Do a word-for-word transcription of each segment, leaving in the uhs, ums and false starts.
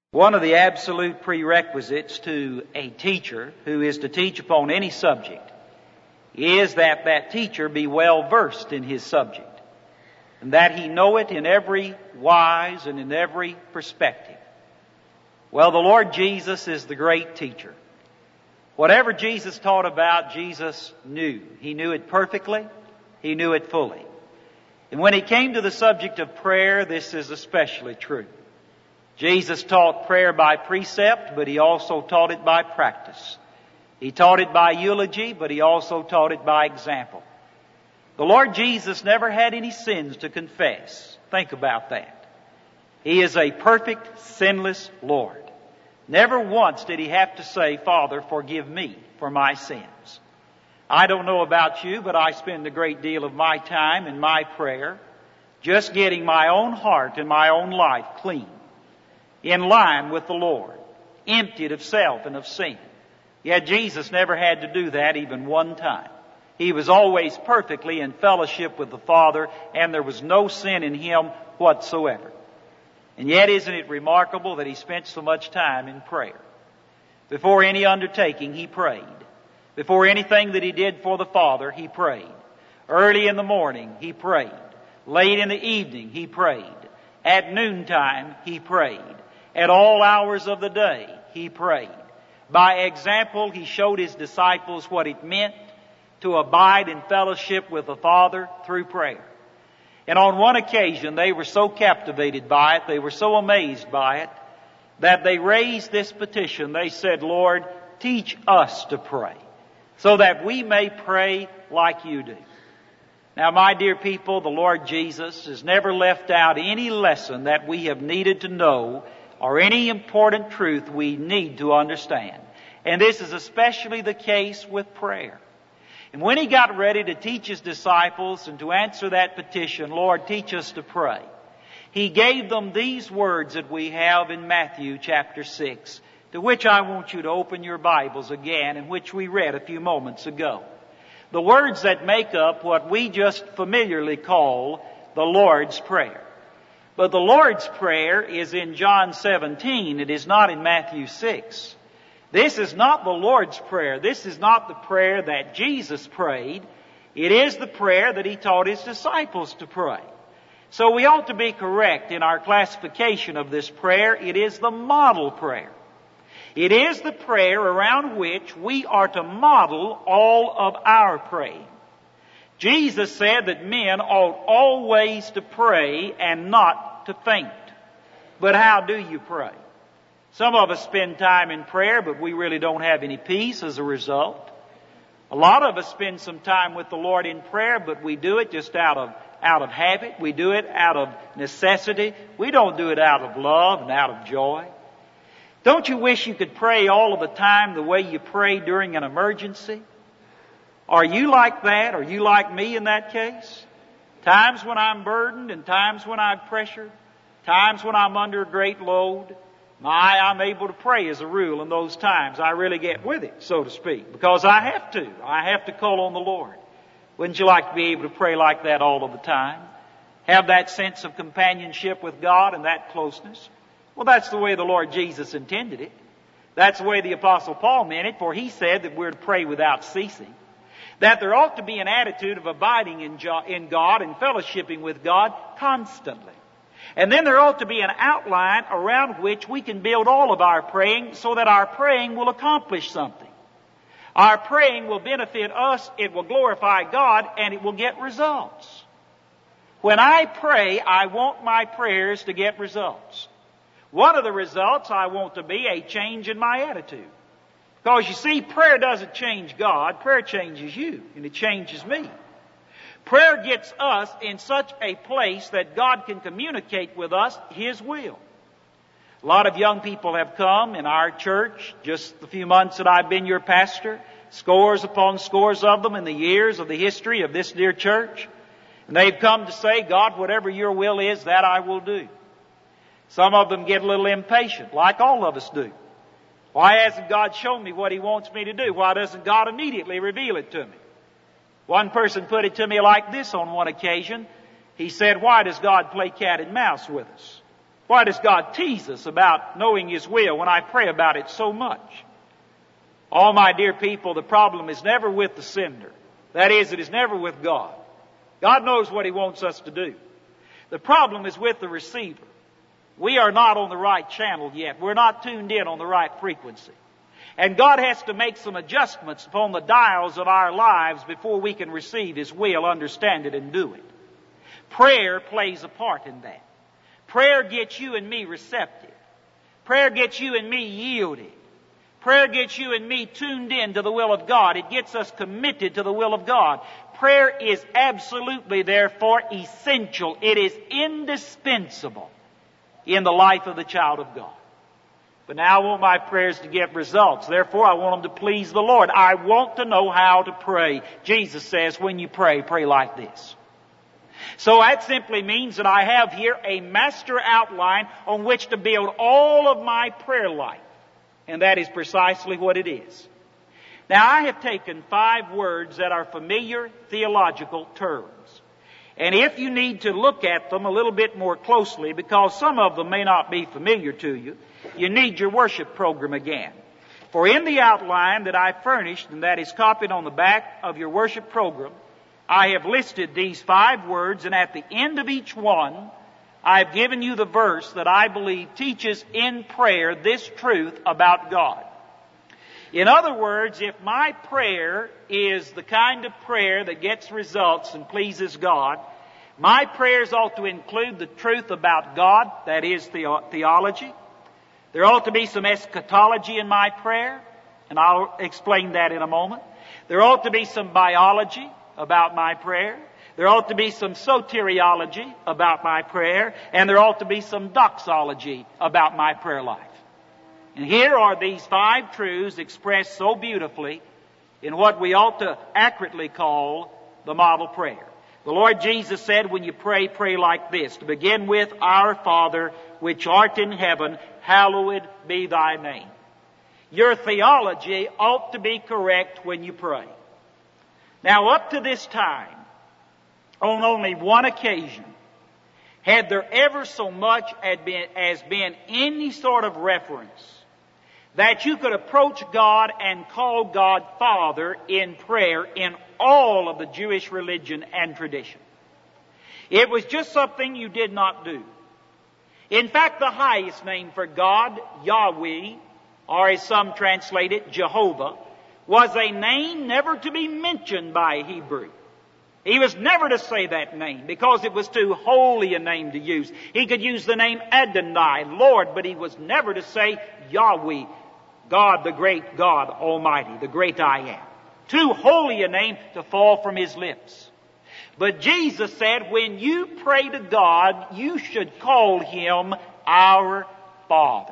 One of the absolute prerequisites to a teacher who is to teach upon any subject is that that teacher be well versed in his subject, and that he know it in every wise and in every perspective. Well, the Lord Jesus is the great teacher. Whatever Jesus taught about, Jesus knew. He knew it perfectly. He knew it fully. And when he came to the subject of prayer, this is especially true. Jesus taught prayer by precept, but he also taught it by practice. He taught it by eulogy, but he also taught it by example. The Lord Jesus never had any sins to confess. Think about that. He is a perfect, sinless Lord. Never once did he have to say, "Father, forgive me for my sins." I don't know about you, but I spend a great deal of my time in my prayer just getting my own heart and my own life clean, in line with the Lord, emptied of self and of sin. Yet Jesus never had to do that even one time. He was always perfectly in fellowship with the Father, and there was no sin in him whatsoever. And yet isn't it remarkable that he spent so much time in prayer? Before any undertaking, he prayed. Before anything that he did for the Father, he prayed. Early in the morning, he prayed. Late in the evening, he prayed. At noontime, he prayed. At all hours of the day, he prayed. By example, he showed his disciples what it meant to abide in fellowship with the Father through prayer. And on one occasion, they were so captivated by it, they were so amazed by it, that they raised this petition. They said, "Lord, teach us to pray, so that we may pray like you do." Now, my dear people, the Lord Jesus has never left out any lesson that we have needed to know or any important truth we need to understand. And this is especially the case with prayer. And when he got ready to teach his disciples and to answer that petition, "Lord, teach us to pray," he gave them these words that we have in Matthew chapter six, to which I want you to open your Bibles again, and which we read a few moments ago. The words that make up what we just familiarly call the Lord's Prayer. But the Lord's Prayer is in John seventeen. It is not in Matthew six. This is not the Lord's Prayer. This is not the prayer that Jesus prayed. It is the prayer that he taught his disciples to pray. So we ought to be correct in our classification of this prayer. It is the model prayer. It is the prayer around which we are to model all of our praying. Jesus said that men ought always to pray and not to faint. But how do you pray? Some of us spend time in prayer, but we really don't have any peace as a result. A lot of us spend some time with the Lord in prayer, but we do it just out of, out of habit. We do it out of necessity. We don't do it out of love and out of joy. Don't you wish you could pray all of the time the way you pray during an emergency? Are you like that? Are you like me in that case? Times when I'm burdened and times when I'm pressured, times when I'm under a great load. My, I'm able to pray as a rule in those times. I really get with it, so to speak, because I have to. I have to call on the Lord. Wouldn't you like to be able to pray like that all of the time? Have that sense of companionship with God and that closeness? Well, that's the way the Lord Jesus intended it. That's the way the Apostle Paul meant it, for he said that we're to pray without ceasing. That there ought to be an attitude of abiding in God and fellowshipping with God constantly. And then there ought to be an outline around which we can build all of our praying so that our praying will accomplish something. Our praying will benefit us, it will glorify God, and it will get results. When I pray, I want my prayers to get results. One of the results I want to be a change in my attitude. Because you see, prayer doesn't change God, prayer changes you, and it changes me. Prayer gets us in such a place that God can communicate with us His will. A lot of young people have come in our church, just the few months that I've been your pastor, scores upon scores of them in the years of the history of this dear church. And they've come to say, "God, whatever your will is, that I will do." Some of them get a little impatient, like all of us do. Why hasn't God shown me what He wants me to do? Why doesn't God immediately reveal it to me? One person put it to me like this on one occasion. He said, "Why does God play cat and mouse with us?" Why does God tease us about knowing His will when I pray about it so much? Oh, my dear people, the problem is never with the sender. That is, it is never with God. God knows what He wants us to do. The problem is with the receiver. We are not on the right channel yet. We're not tuned in on the right frequency. And God has to make some adjustments upon the dials of our lives before we can receive His will, understand it, and do it. Prayer plays a part in that. Prayer gets you and me receptive. Prayer gets you and me yielded. Prayer gets you and me tuned in to the will of God. It gets us committed to the will of God. Prayer is absolutely, therefore, essential. It is indispensable in the life of the child of God. But now I want my prayers to get results. Therefore, I want them to please the Lord. I want to know how to pray. Jesus says, when you pray, pray like this. So that simply means that I have here a master outline on which to build all of my prayer life. And that is precisely what it is. Now, I have taken five words that are familiar theological terms. And if you need to look at them a little bit more closely, because some of them may not be familiar to you, you need your worship program again. For in the outline that I furnished, and that is copied on the back of your worship program, I have listed these five words, and at the end of each one, I've given you the verse that I believe teaches in prayer this truth about God. In other words, if my prayer is the kind of prayer that gets results and pleases God, my prayers ought to include the truth about God, that is the- theology. There ought to be some eschatology in my prayer, and I'll explain that in a moment. There ought to be some biology about my prayer. There ought to be some soteriology about my prayer, and there ought to be some doxology about my prayer life. And here are these five truths expressed so beautifully in what we ought to accurately call the model prayer. The Lord Jesus said, when you pray, pray like this. To begin with, Our Father, which art in heaven, hallowed be thy name. Your theology ought to be correct when you pray. Now, up to this time, on only one occasion, had there ever so much as been any sort of reference that you could approach God and call God Father in prayer in all of the Jewish religion and tradition. It was just something you did not do. In fact, the highest name for God, Yahweh, or as some translate it, Jehovah, was a name never to be mentioned by a Hebrew. He was never to say that name because it was too holy a name to use. He could use the name Adonai, Lord, but he was never to say Yahweh, God, the great God Almighty, the great I am. Too holy a name to fall from his lips. But Jesus said, when you pray to God, you should call him our Father.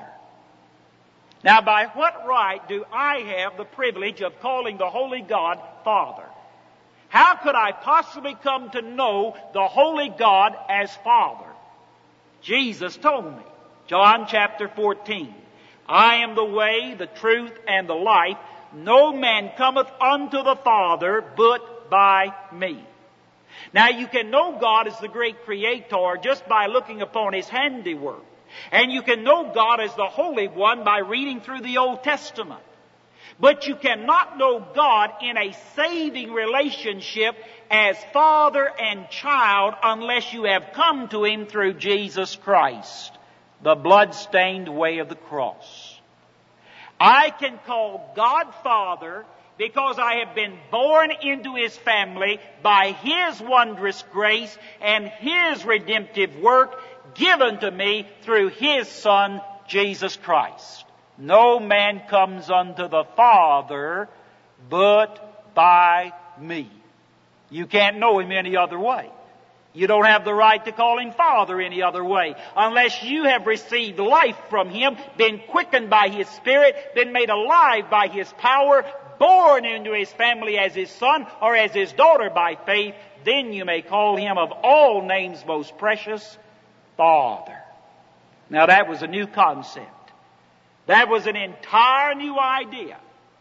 Now, by what right do I have the privilege of calling the Holy God Father? How could I possibly come to know the Holy God as Father? Jesus told me, John chapter fourteen, I am the way, the truth, and the life. No man cometh unto the Father but by me. Now, you can know God as the great Creator just by looking upon His handiwork. And you can know God as the Holy One by reading through the Old Testament. But you cannot know God in a saving relationship as Father and child unless you have come to Him through Jesus Christ, the blood-stained way of the cross. I can call God Father because I have been born into His family by His wondrous grace and His redemptive work given to me through His Son, Jesus Christ. No man comes unto the Father but by me. You can't know Him any other way. You don't have the right to call Him Father any other way unless you have received life from Him, been quickened by His Spirit, been made alive by His power, born into His family as His son or as His daughter by faith. Then you may call Him of all names most precious, Father. Now that was a new concept. That was an entire new idea.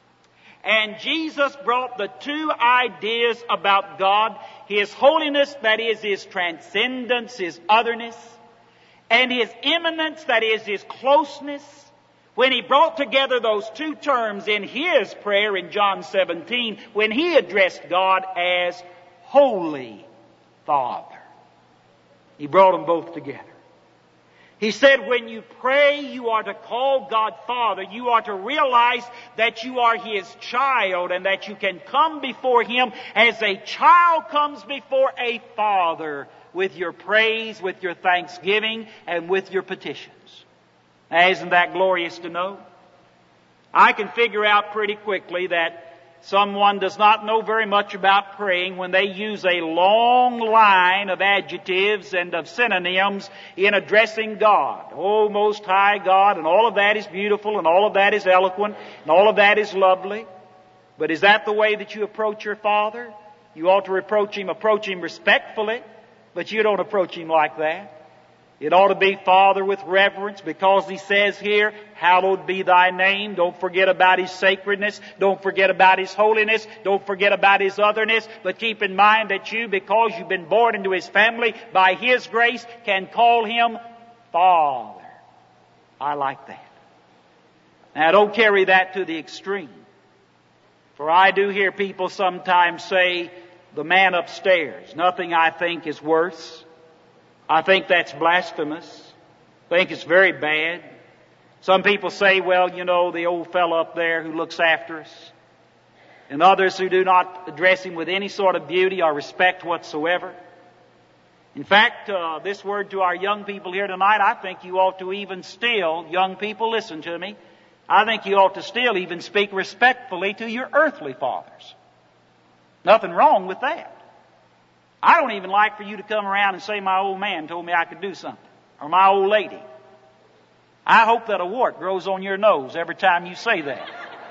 And Jesus brought the two ideas about God, His holiness, that is His transcendence, His otherness, and His immanence, that is, His closeness, when He brought together those two terms in His prayer in John seventeen, when He addressed God as Holy Father. He brought them both together. He said, when you pray, you are to call God Father. You are to realize that you are His child and that you can come before Him as a child comes before a father with your praise, with your thanksgiving, and with your petitions. Now, isn't that glorious to know? I can figure out pretty quickly that someone does not know very much about praying when they use a long line of adjectives and of synonyms in addressing God. Oh, Most High God, and all of that is beautiful, and all of that is eloquent, and all of that is lovely. But is that the way that you approach your Father? You ought to approach Him, approach Him respectfully, but you don't approach Him like that. It ought to be Father with reverence, because He says here, hallowed be Thy name. Don't forget about His sacredness. Don't forget about His holiness. Don't forget about His otherness. But keep in mind that you, because you've been born into His family by His grace, can call Him Father. I like that. Now don't carry that to the extreme. For I do hear people sometimes say, the man upstairs. Nothing I think is worse. I think that's blasphemous. I think it's very bad. Some people say, well, you know, the old fellow up there who looks after us. And others who do not address him with any sort of beauty or respect whatsoever. In fact, uh, this word to our young people here tonight, I think you ought to even still, young people, listen to me. I think you ought to still even speak respectfully to your earthly fathers. Nothing wrong with that. I don't even like for you to come around and say, my old man told me I could do something. Or my old lady. I hope that a wart grows on your nose every time you say that.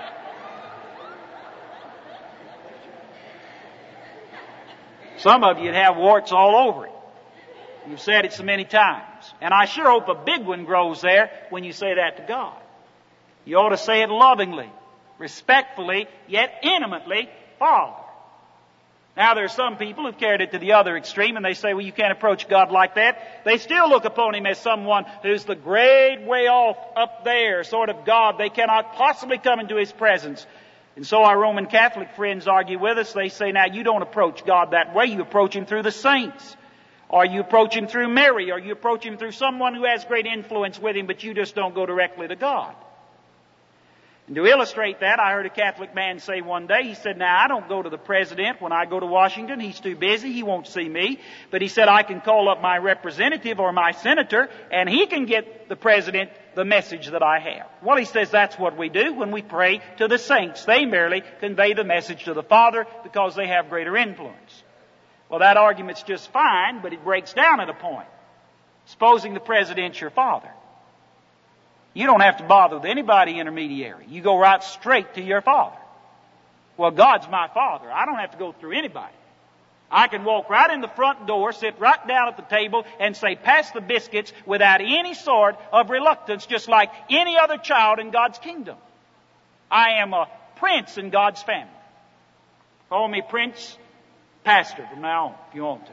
Some of you have warts all over it. You've said it so many times. And I sure hope a big one grows there when you say that to God. You ought to say it lovingly, respectfully, yet intimately, Father. Now, there are some people who've carried it to the other extreme, and they say, well, you can't approach God like that. They still look upon Him as someone who's the great way off up there, sort of God. They cannot possibly come into His presence. And so our Roman Catholic friends argue with us. They say, now, you don't approach God that way. You approach Him through the saints. Or you approach Him through Mary. Or you approach Him through someone who has great influence with Him, but you just don't go directly to God. And to illustrate that, I heard a Catholic man say one day, he said, now, I don't go to the president when I go to Washington. He's too busy. He won't see me. But he said, I can call up my representative or my senator, and he can get the president the message that I have. Well, he says that's what we do when we pray to the saints. They merely convey the message to the Father because they have greater influence. Well, that argument's just fine, but it breaks down at a point. Supposing the president's your father. You don't have to bother with anybody intermediary. You go right straight to your Father. Well, God's my Father. I don't have to go through anybody. I can walk right in the front door, sit right down at the table, and say, pass the biscuits without any sort of reluctance, just like any other child in God's kingdom. I am a prince in God's family. Call me Prince Pastor from now on, if you want to.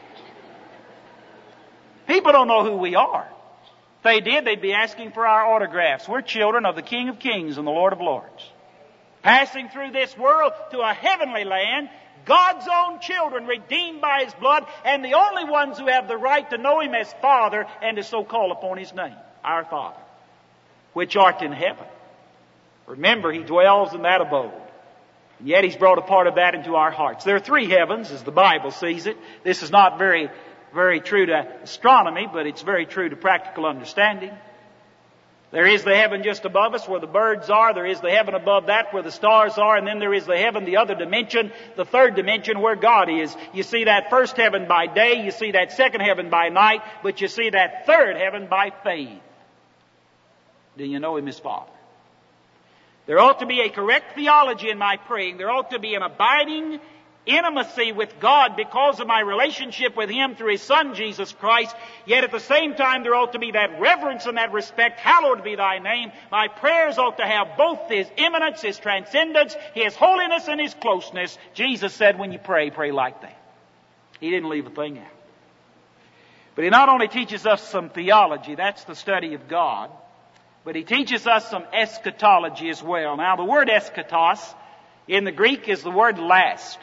People don't know who we are. If they did, they'd be asking for our autographs. We're children of the King of Kings and the Lord of Lords. Passing through this world to a heavenly land, God's own children redeemed by His blood, and the only ones who have the right to know Him as Father and to so call upon His name. Our Father, which art in heaven. Remember, He dwells in that abode. And yet He's brought a part of that into our hearts. There are three heavens, as the Bible sees it. This is not very Very true to astronomy, but it's very true to practical understanding. There is the heaven just above us where the birds are. There is the heaven above that where the stars are. And then there is the heaven, the other dimension, the third dimension where God is. You see that first heaven by day. You see that second heaven by night. But you see that third heaven by faith. Do you know Him as Father? There ought to be a correct theology in my praying. There ought to be an abiding intimacy with God because of my relationship with Him through His Son, Jesus Christ. Yet at the same time, there ought to be that reverence and that respect. Hallowed be Thy name. My prayers ought to have both His immanence, His transcendence, His holiness, and His closeness. Jesus said, when you pray, pray like that. He didn't leave a thing out. But he not only teaches us some theology, that's the study of God, but he teaches us some eschatology as well. Now, the word eschatos in the Greek is the word last.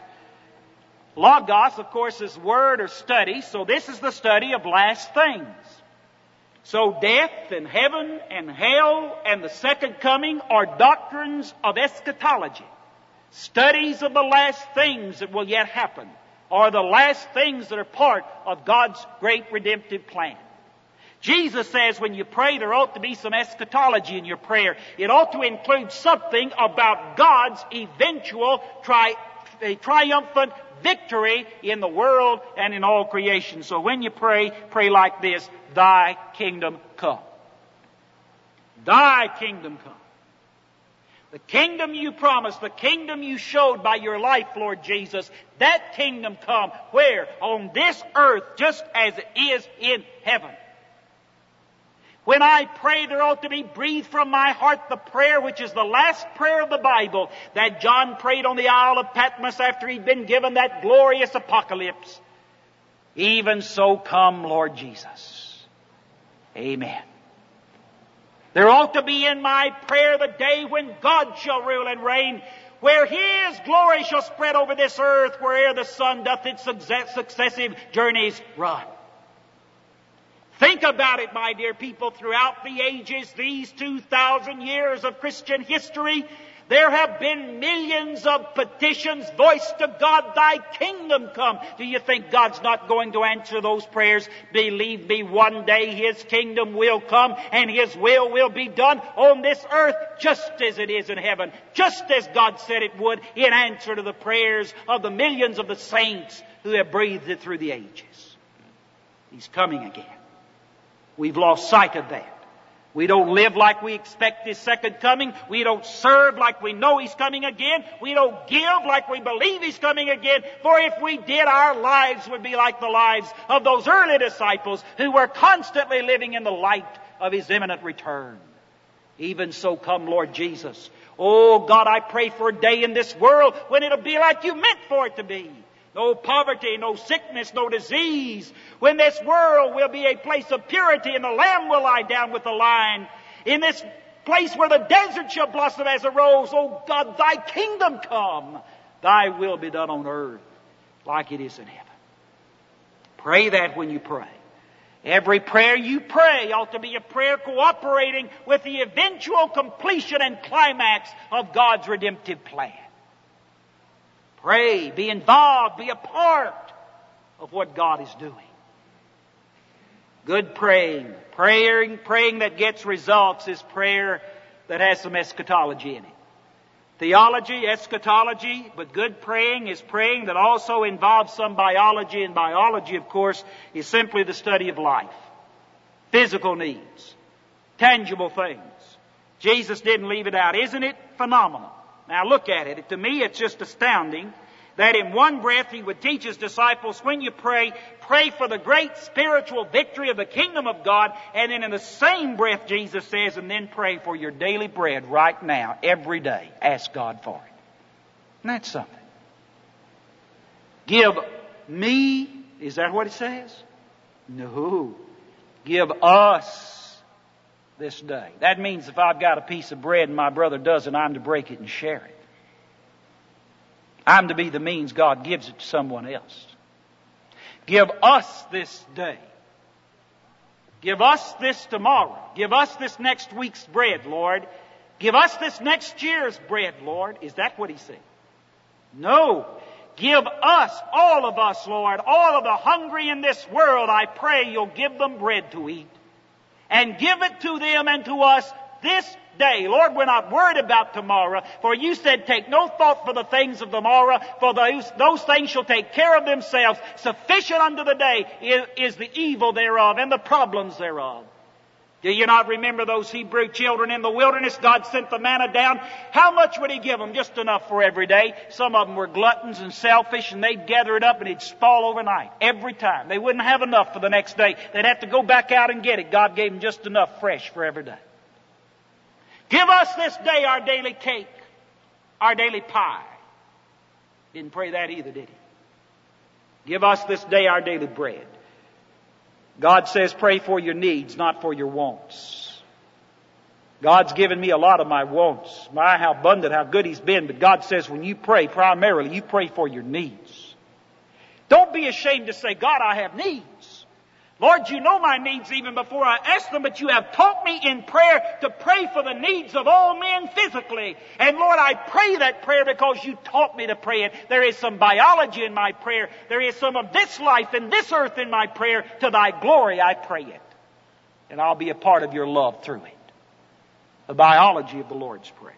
Logos, of course, is word or study, so this is the study of last things. So death and heaven and hell and the second coming are doctrines of eschatology. Studies of the last things that will yet happen, or the last things that are part of God's great redemptive plan. Jesus says when you pray there ought to be some eschatology in your prayer. It ought to include something about God's eventual tri- a triumphant victory in the world and in all creation. So when you pray, pray like this: Thy kingdom come. Thy kingdom come. The kingdom you promised, the kingdom you showed by your life, Lord Jesus, that kingdom come where? On this earth, just as it is in heaven. When I pray, there ought to be breathed from my heart the prayer which is the last prayer of the Bible that John prayed on the Isle of Patmos after he'd been given that glorious apocalypse. Even so come, Lord Jesus. Amen. There ought to be in my prayer the day when God shall rule and reign, where His glory shall spread over this earth, where'er the sun doth its successive journeys run. Think about it, my dear people, throughout the ages, these two thousand years of Christian history, there have been millions of petitions voiced to God, Thy kingdom come. Do you think God's not going to answer those prayers? Believe me, one day His kingdom will come and His will will be done on this earth just as it is in heaven, just as God said it would in answer to the prayers of the millions of the saints who have breathed it through the ages. He's coming again. We've lost sight of that. We don't live like we expect His second coming. We don't serve like we know He's coming again. We don't give like we believe He's coming again. For if we did, our lives would be like the lives of those early disciples who were constantly living in the light of His imminent return. Even so come, Lord Jesus. Oh God, I pray for a day in this world when it'll be like You meant for it to be. No poverty, no sickness, no disease. When this world will be a place of purity and the lamb will lie down with the lion. In this place where the desert shall blossom as a rose. Oh God, Thy kingdom come. Thy will be done on earth like it is in heaven. Pray that when you pray. Every prayer you pray ought to be a prayer cooperating with the eventual completion and climax of God's redemptive plan. Pray, be involved, be a part of what God is doing. Good praying, praying, praying that gets results is prayer that has some eschatology in it. Theology, eschatology, but good praying is praying that also involves some biology, and biology, of course, is simply the study of life. Physical needs, tangible things. Jesus didn't leave it out. Isn't it phenomenal? Now look at it. To me, it's just astounding that in one breath He would teach His disciples, when you pray, pray for the great spiritual victory of the kingdom of God. And then in the same breath, Jesus says, and then pray for your daily bread right now, every day. Ask God for it. And that's something. Give me, is that what it says? No. Give us this day. That means if I've got a piece of bread and my brother doesn't, I'm to break it and share it. I'm to be the means God gives it to someone else. Give us this day. Give us this tomorrow. Give us this next week's bread, Lord. Give us this next year's bread, Lord. Is that what He said? No. Give us, all of us, Lord, all of the hungry in this world, I pray You'll give them bread to eat. And give it to them and to us this day. Lord, we're not worried about tomorrow, for You said, take no thought for the things of tomorrow, for those, those things shall take care of themselves. Sufficient unto the day is, is the evil thereof and the problems thereof. Do you not remember those Hebrew children in the wilderness? God sent the manna down. How much would He give them? Just enough for every day. Some of them were gluttons and selfish, and they'd gather it up and it'd fall overnight. Every time. They wouldn't have enough for the next day. They'd have to go back out and get it. God gave them just enough fresh for every day. Give us this day our daily cake, our daily pie. Didn't pray that either, did He? Give us this day our daily bread. God says pray for your needs, not for your wants. God's given me a lot of my wants. My, how abundant, how good He's been. But God says when you pray, primarily, you pray for your needs. Don't be ashamed to say, God, I have needs. Lord, you know my needs even before I ask them, but you have taught me in prayer to pray for the needs of all men physically. And Lord, I pray that prayer because you taught me to pray it. There is some biology in my prayer. There is some of this life and this earth in my prayer. To thy glory I pray it. And I'll be a part of your love through it. The biology of the Lord's Prayer.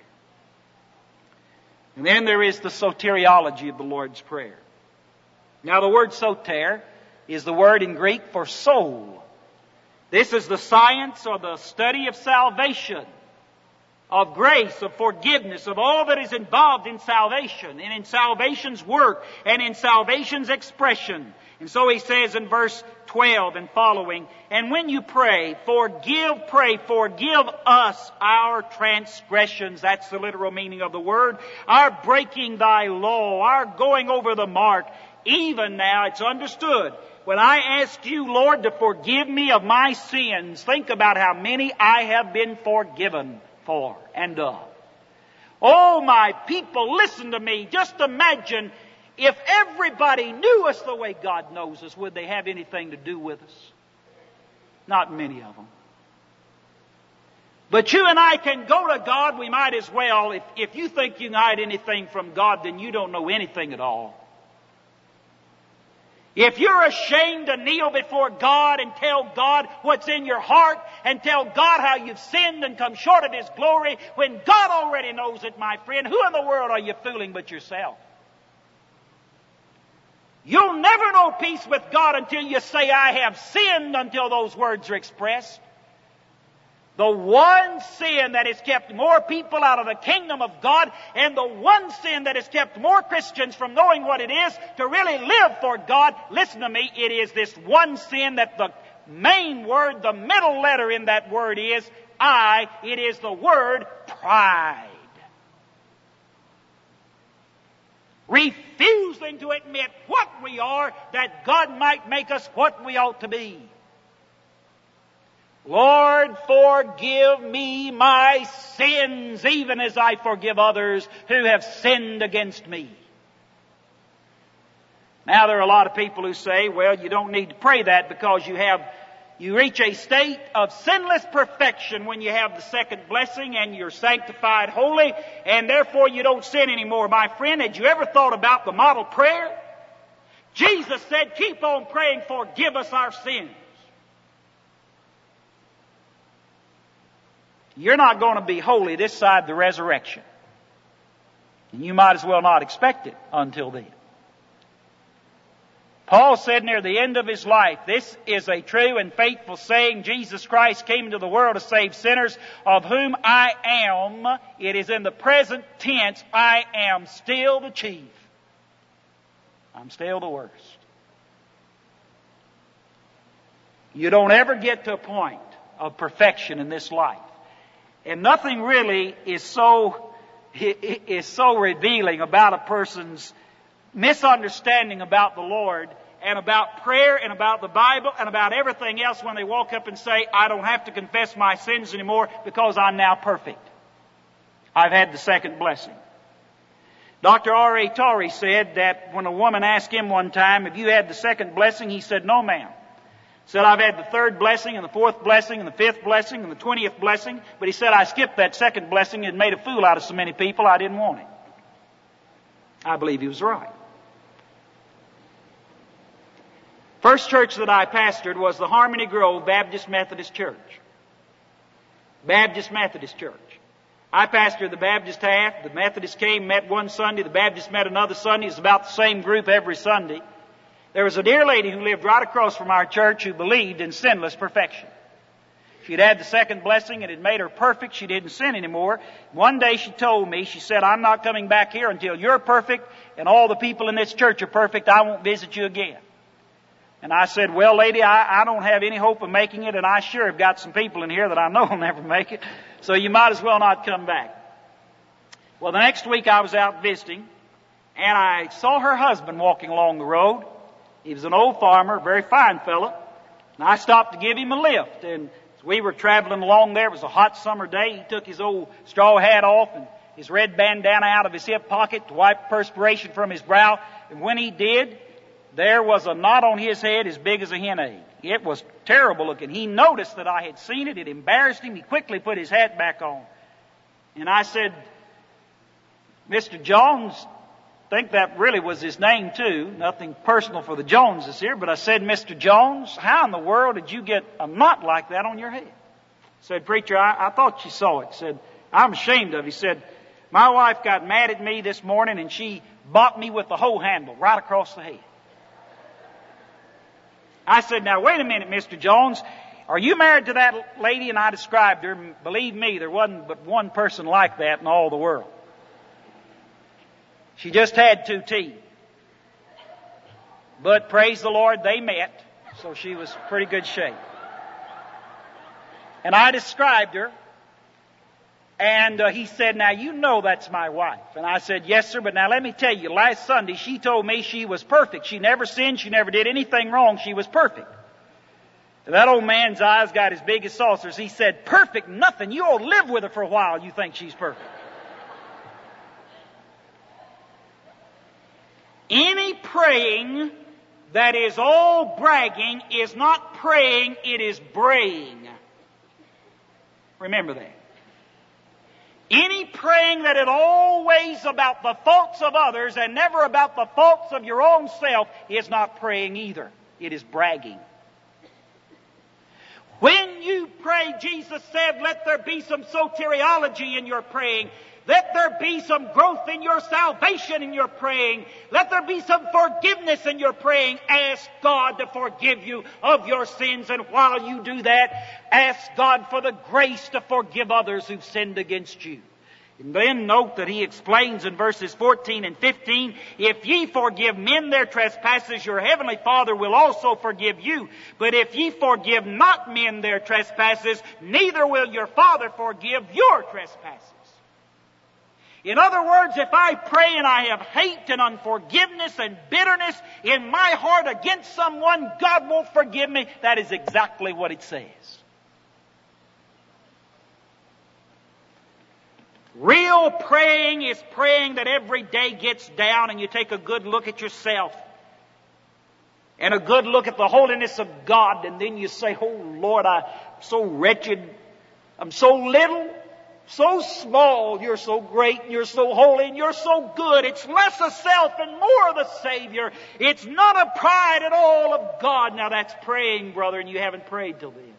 And then there is the soteriology of the Lord's Prayer. Now the word soter is the word in Greek for soul. This is the science or the study of salvation, of grace, of forgiveness, of all that is involved in salvation and in salvation's work and in salvation's expression. And so he says in verse twelve and following, and when you pray, forgive, pray, forgive us our transgressions. That's the literal meaning of the word. Our breaking thy law, our going over the mark. Even now, it's understood. When I ask you, Lord, to forgive me of my sins, think about how many I have been forgiven for and of. Oh, my people, listen to me. Just imagine if everybody knew us the way God knows us, would they have anything to do with us? Not many of them. But you and I can go to God, we might as well. If, if you think you can hide anything from God, then you don't know anything at all. If you're ashamed to kneel before God and tell God what's in your heart and tell God how you've sinned and come short of His glory, when God already knows it, my friend, who in the world are you fooling but yourself? You'll never know peace with God until you say, I have sinned, until those words are expressed. The one sin that has kept more people out of the kingdom of God, and the one sin that has kept more Christians from knowing what it is to really live for God, listen to me, it is this one sin that the main word, the middle letter in that word is I. It is the word pride. Refusing to admit what we are, that God might make us what we ought to be. Lord, forgive me my sins, even as I forgive others who have sinned against me. Now, there are a lot of people who say, well, you don't need to pray that because you have, you reach a state of sinless perfection when you have the second blessing and you're sanctified holy, and therefore you don't sin anymore. My friend, had you ever thought about the model prayer? Jesus said, keep on praying, forgive us our sins. You're not going to be holy this side the resurrection. And you might as well not expect it until then. Paul said near the end of his life, this is a true and faithful saying, Jesus Christ came into the world to save sinners, of whom I am, it is in the present tense, I am still the chief. I'm still the worst. You don't ever get to a point of perfection in this life. And nothing really is so, is so revealing about a person's misunderstanding about the Lord and about prayer and about the Bible and about everything else when they walk up and say, I don't have to confess my sins anymore because I'm now perfect. I've had the second blessing. Doctor R A Torrey said that when a woman asked him one time, have you had the second blessing? He said, no, ma'am. Said, I've had the third blessing and the fourth blessing and the fifth blessing and the twentieth blessing. But he said, I skipped that second blessing and made a fool out of so many people I didn't want it. I believe he was right. First church that I pastored was the Harmony Grove Baptist Methodist Church. Baptist Methodist Church. I pastored the Baptist half. The Methodists came, met one Sunday. The Baptists met another Sunday. It's about the same group every Sunday. There was a dear lady who lived right across from our church who believed in sinless perfection. She'd had the second blessing and it made her perfect. She didn't sin anymore. One day she told me, she said, I'm not coming back here until you're perfect and all the people in this church are perfect. I won't visit you again. And I said, well, lady, I, I don't have any hope of making it, and I sure have got some people in here that I know will never make it, so you might as well not come back. Well, the next week I was out visiting, and I saw her husband walking along the road. He was an old farmer, a very fine fellow. And I stopped to give him a lift. And as we were traveling along there, it was a hot summer day. He took his old straw hat off and his red bandana out of his hip pocket to wipe perspiration from his brow. And when he did, there was a knot on his head as big as a hen egg. It was terrible looking. He noticed that I had seen it. It embarrassed him. He quickly put his hat back on. And I said, Mister Jones, I think that really was his name too. Nothing personal for the Joneses here. But I said, Mister Jones, how in the world did you get a knot like that on your head? I said, Preacher, I, I thought you saw it. I said, I'm ashamed of it. He said, my wife got mad at me this morning and she bopped me with the hoe handle right across the head. I said, now wait a minute, Mister Jones. Are you married to that lady? And I described her. Believe me, there wasn't but one person like that in all the world. She just had two teeth. But praise the Lord, they met. So she was pretty good shape. And I described her. And uh, he said, now you know that's my wife. And I said, yes, sir, but now let me tell you, last Sunday she told me she was perfect. She never sinned, she never did anything wrong, she was perfect. And that old man's eyes got as big as saucers. He said, perfect nothing, you ought to live with her for a while, you think she's perfect. Any praying that is all bragging is not praying, it is braying. Remember that. Any praying that is always about the faults of others and never about the faults of your own self is not praying either. It is bragging. When you pray, Jesus said, let there be some soteriology in your praying. Let there be some growth in your salvation in your praying. Let there be some forgiveness in your praying. Ask God to forgive you of your sins. And while you do that, ask God for the grace to forgive others who've sinned against you. And then note that he explains in verses fourteen and fifteen, if ye forgive men their trespasses, your heavenly Father will also forgive you. But if ye forgive not men their trespasses, neither will your Father forgive your trespasses. In other words, if I pray and I have hate and unforgiveness and bitterness in my heart against someone, God won't forgive me. That is exactly what it says. Real praying is praying that every day gets down and you take a good look at yourself and a good look at the holiness of God, and then you say, oh Lord, I'm so wretched, I'm so little, so small, you're so great, and you're so holy, and you're so good. It's less of self and more of the Savior. It's not a pride at all of God. Now that's praying, brother, and you haven't prayed till then.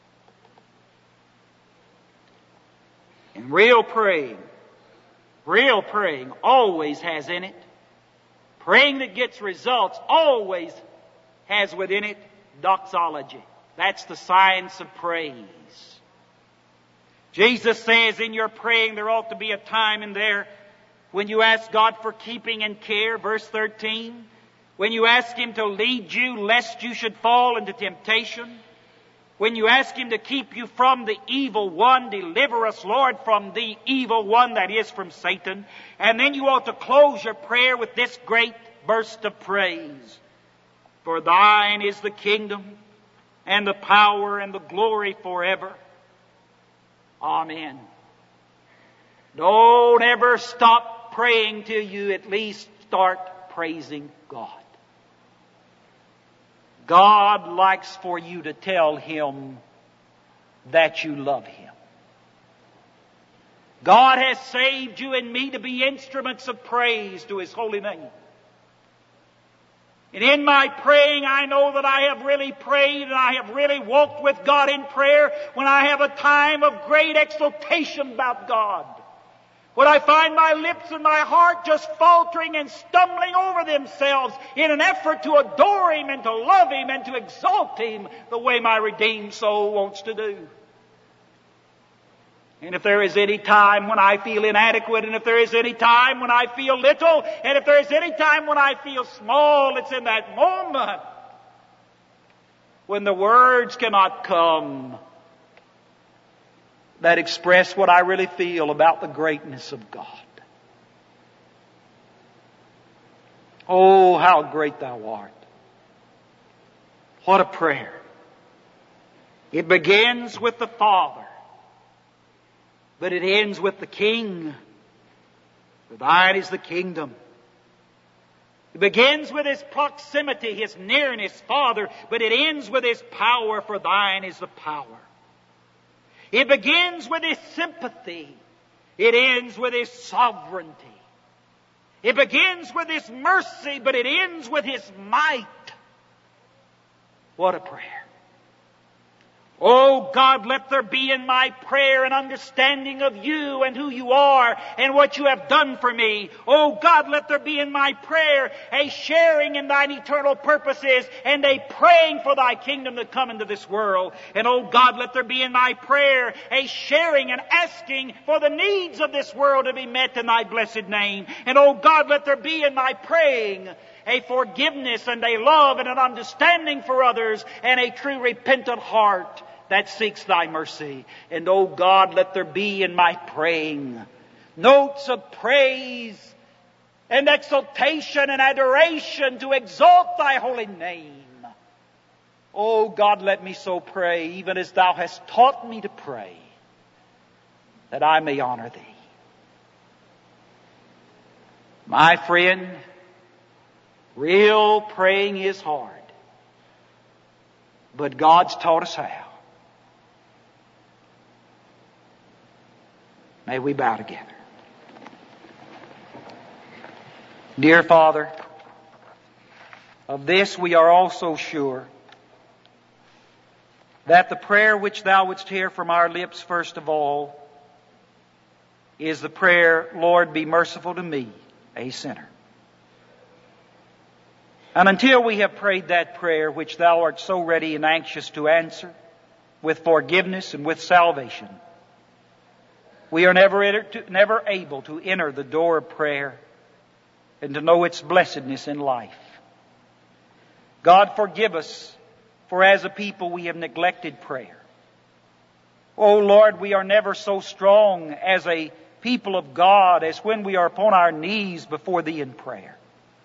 And real praying, real praying always has in it, praying that gets results always has within it doxology. That's the science of praise. Jesus says in your praying there ought to be a time in there when you ask God for keeping and care, verse thirteen, when you ask Him to lead you lest you should fall into temptation, when you ask Him to keep you from the evil one, deliver us, Lord, from the evil one, that is, from Satan. And then you ought to close your prayer with this great burst of praise. For thine is the kingdom and the power and the glory forever. Amen. Don't ever stop praying till you at least start praising God. God likes for you to tell Him that you love Him. God has saved you and me to be instruments of praise to His holy name. And in my praying, I know that I have really prayed and I have really walked with God in prayer when I have a time of great exultation about God. When I find my lips and my heart just faltering and stumbling over themselves in an effort to adore Him and to love Him and to exalt Him the way my redeemed soul wants to do. And if there is any time when I feel inadequate, and if there is any time when I feel little, and if there is any time when I feel small, it's in that moment when the words cannot come that express what I really feel about the greatness of God. Oh, how great Thou art. What a prayer. It begins with the Father, but it ends with the King. For thine is the kingdom. It begins with His proximity, His nearness, Father, but it ends with His power, for thine is the power. It begins with His sympathy. It ends with His sovereignty. It begins with His mercy, but it ends with His might. What a prayer. Oh God, let there be in my prayer an understanding of You and who You are and what You have done for me. Oh God, let there be in my prayer a sharing in Thine eternal purposes and a praying for Thy kingdom to come into this world. And oh God, let there be in my prayer a sharing and asking for the needs of this world to be met in Thy blessed name. And oh God, let there be in my praying a forgiveness and a love and an understanding for others and a true repentant heart that seeks Thy mercy. And oh God, let there be in my praying notes of praise and exaltation and adoration to exalt Thy holy name. Oh God, let me so pray, even as Thou hast taught me to pray, that I may honor Thee. My friend, real praying is hard, but God's taught us how. May we bow together. Dear Father, of this we are also sure, that the prayer which Thou wouldst hear from our lips first of all is the prayer, Lord, be merciful to me, a sinner. And until we have prayed that prayer which Thou art so ready and anxious to answer with forgiveness and with salvation, we are never, enter, to, never able to enter the door of prayer and to know its blessedness in life. God, forgive us, for as a people we have neglected prayer. Oh Lord, we are never so strong as a people of God as when we are upon our knees before Thee in prayer.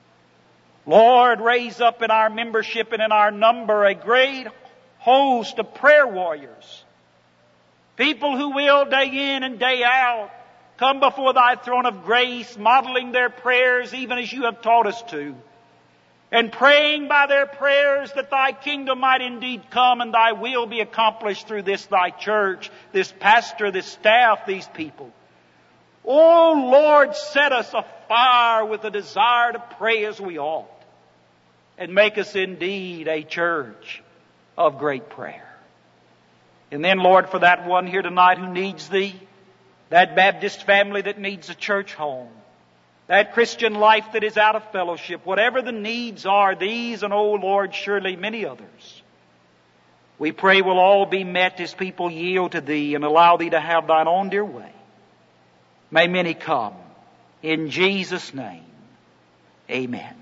Lord, raise up in our membership and in our number a great host of prayer warriors. People who will day in and day out come before Thy throne of grace, modeling their prayers even as You have taught us to, and praying by their prayers that Thy kingdom might indeed come and Thy will be accomplished through this Thy church, this pastor, this staff, these people. Oh Lord, set us afire with a desire to pray as we ought, and make us indeed a church of great prayer. And then, Lord, for that one here tonight who needs Thee, that Baptist family that needs a church home, that Christian life that is out of fellowship, whatever the needs are, these and, oh Lord, surely many others, we pray will all be met as people yield to Thee and allow Thee to have Thine own dear way. May many come. In Jesus' name, amen.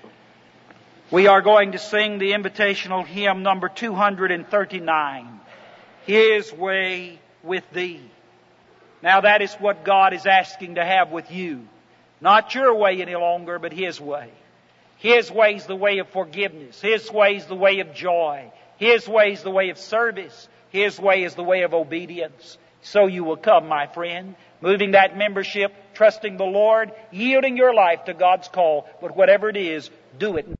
We are going to sing the invitational hymn number two hundred thirty-nine. His way with Thee. Now that is what God is asking to have with you. Not your way any longer, but His way. His way is the way of forgiveness. His way is the way of joy. His way is the way of service. His way is the way of obedience. So you will come, my friend, moving that membership, trusting the Lord, yielding your life to God's call. But whatever it is, do it.